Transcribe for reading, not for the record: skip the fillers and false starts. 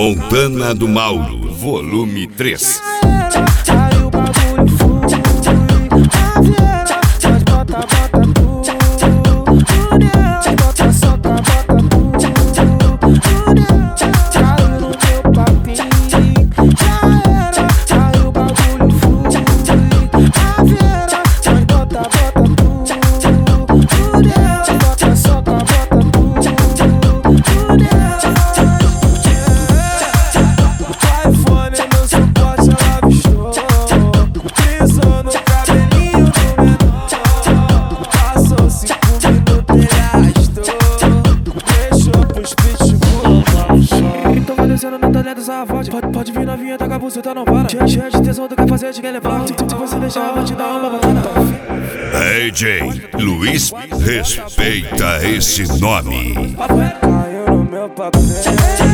Montana do Mauro, volume 3. Aí o bagulho flui, a vieira, nós bota tudo dentro, bota solta, bota tudo dentro. Caiu no meu papinho, já era. Aí o bagulho flui, a vieira, nós bota tudo dentro, bota solta, bota tudo dentro. O iPhone no suporte ela bichou, pisou no cabelinho do menor, passou 5 minutos ele arrastou, deixou pros pitbull. Tô parecendo no talento essa voz, pode vir novinha, tá com a buceta, não para. Cheia de tesão, tu quer fazer, te quer levar. Se você deixar, eu vou te dar uma balada. DJ Luiz, respeita esse nome. Caiu no meu papel.